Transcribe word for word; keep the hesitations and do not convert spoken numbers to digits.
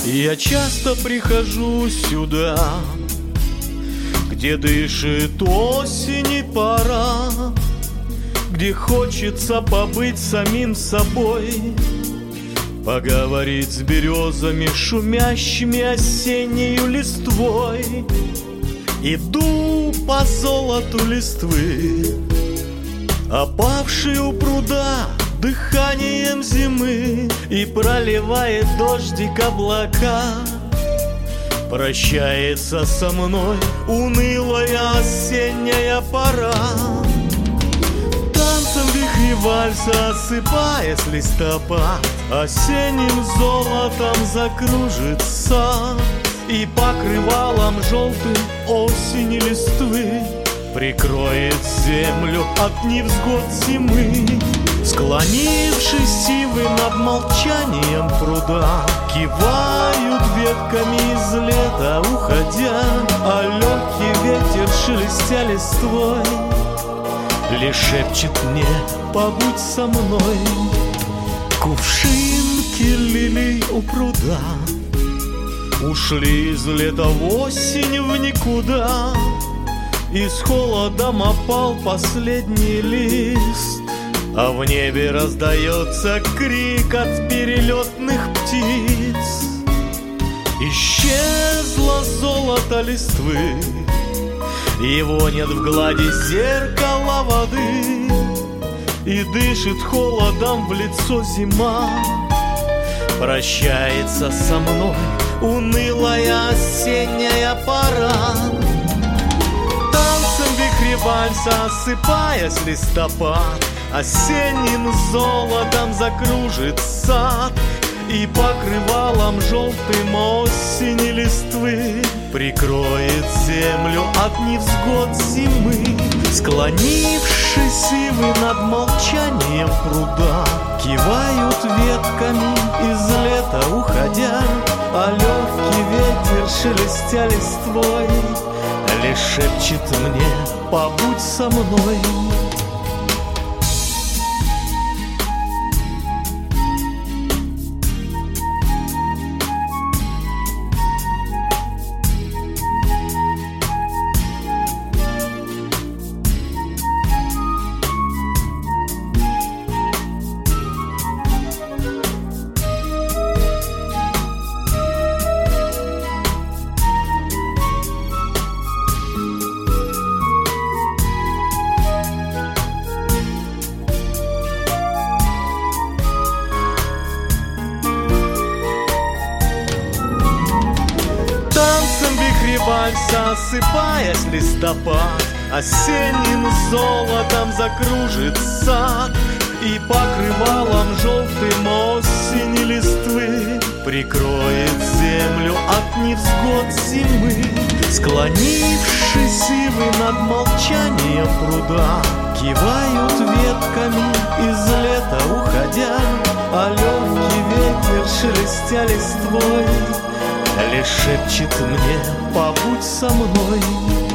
Я часто прихожу сюда, где дышит осень и пора, где хочется побыть самим собой, поговорить с березами, шумящими осеннею листвой. Иду по золоту листвы, опавшей у пруда дыханием зимы, и проливает дождик облака. Прощается со мной унылая осенняя пора. Танцем вихри вальса осыпаясь листопад, осенним золотом закружится, и покрывалом желтым осени листвы прикроет землю от невзгод зимы. Склонившись сивы над молчанием пруда, кивают ветками из лета уходя, а легкий ветер, шелестя листвой, лишь шепчет мне: побудь со мной. Кувшинки лилий у пруда ушли из лета в осень в никуда, и с холодом опал последний лист, а в небе раздается крик от перелетных птиц. Исчезло золото листвы, его нет в глади зеркала воды, и дышит холодом в лицо зима. Прощается со мной унылая осенняя пора. Танцем вихри вальса осыпаясь листопад, осенним золотом закружит сад, и покрывалом желтым осени листвы прикроет землю от невзгод зимы. Склонившись ивы над молчанием пруда, кивают ветками из лета уходя, а легкий ветер, шелестя листвой, лишь шепчет мне: побудь со мной. Вальса осыпаясь листопад, осенним золотом закружит сад, и покрывалом желтым осени листвы прикроет землю от невзгод зимы. Склонившись ивы над молчанием пруда, кивают ветками из лета уходя, а легкий ветер, шелестя листвой, лишь шепчет мне: побудь со мной.